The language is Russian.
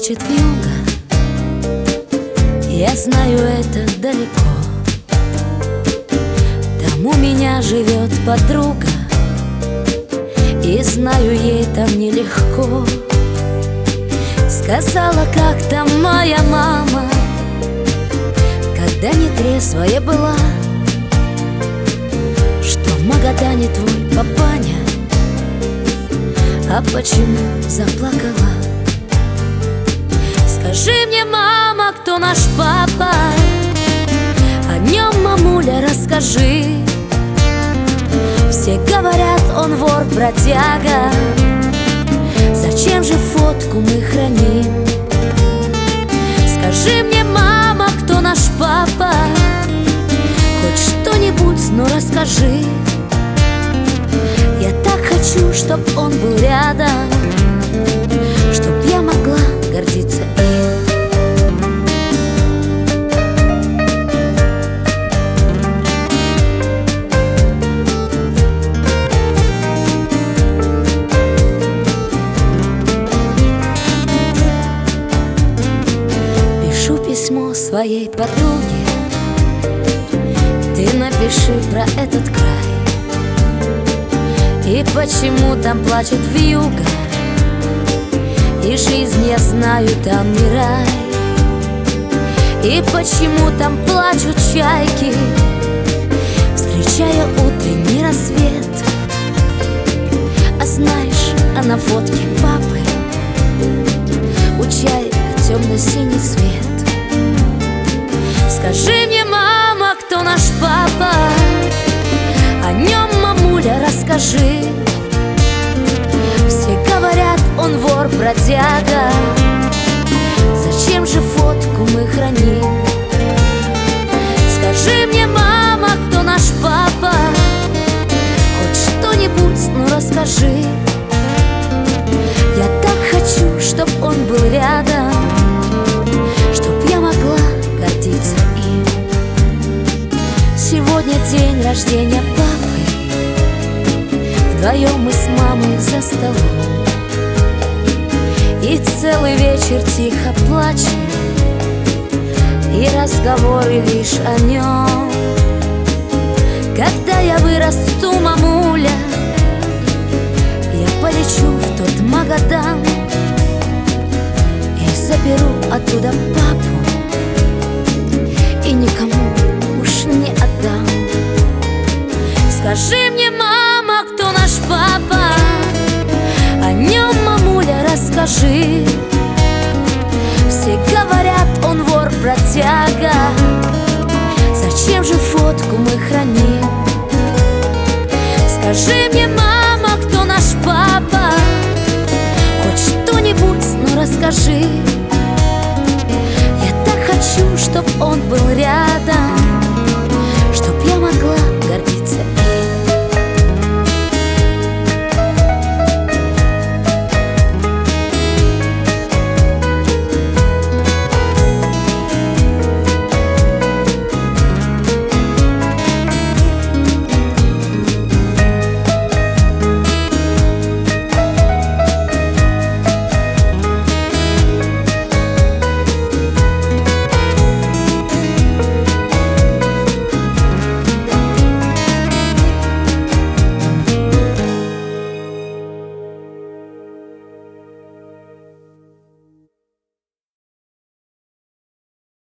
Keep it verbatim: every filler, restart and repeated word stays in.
плачет вьюга, я знаю, это далеко. Там у меня живет подруга, и знаю, ей там нелегко. Сказала как-то моя мама, когда нетрезвая была, что в Магадане твой папаня. А почему заплакала? Скажи мне, мама, кто наш папа? О нем, мамуля, расскажи. Все говорят, он вор, бродяга. Зачем же фотку мы храним? Скажи мне, мама, кто наш папа? Хоть что-нибудь, но расскажи. Я так хочу, чтоб он был рядом, чтоб я могла гордиться им. Пишу письмо своей подруге, ты напиши про этот край. И почему там плачет вьюга, и жизнь, я знаю, там не рай. И почему там плачут чайки, встречая утренний рассвет. А знаешь, а на фотке папы у чаек темно-синий цвет. Скажи мне, мама, кто наш папа? О нем, мамуля, расскажи. Все говорят, он вор, бродяга. Зачем же фотку мы храним? Скажи мне, мама, кто наш папа? Хоть что-нибудь, ну расскажи. Я так хочу, чтоб он был рядом, чтоб я могла гордиться им. Сегодня день рождения папы, вдвоем мы с мамой за столом, и целый вечер тихо плачем, и разговоры лишь о нем. Когда я вырасту, мамуля, я полечу в тот Магадан и заберу оттуда папу, и никому уж не отдам. Скажи мне, мама, кто наш папа? О нем, мамуля, расскажи. Все говорят, он вор, бродяга. Зачем же фотку мы храним? Скажи мне, мама, кто наш папа? Хоть что-нибудь, но расскажи. Я так хочу, чтоб он был рядом, чтоб я могла